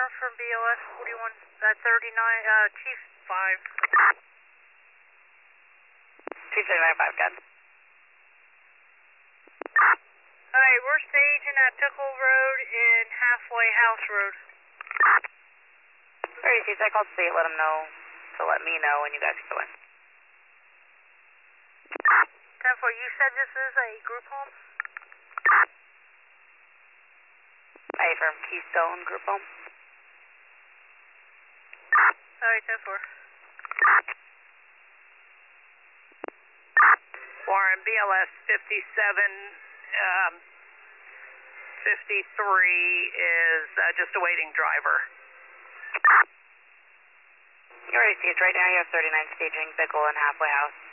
from BLS 41, 39, Chief 5. Chief 39-5, got it. Alright, we're staging at Pickle Road and Halfway House Road. Alright, Chief, I called state, let them know to let me know when you guys go in. 10-4, you said this is a group home? Hey, from Keystone Group Home. Alright, 10-4. Warren, BLS 53 is just awaiting driver. Alright, Chief, right now you have 39 staging Pickle and Halfway House.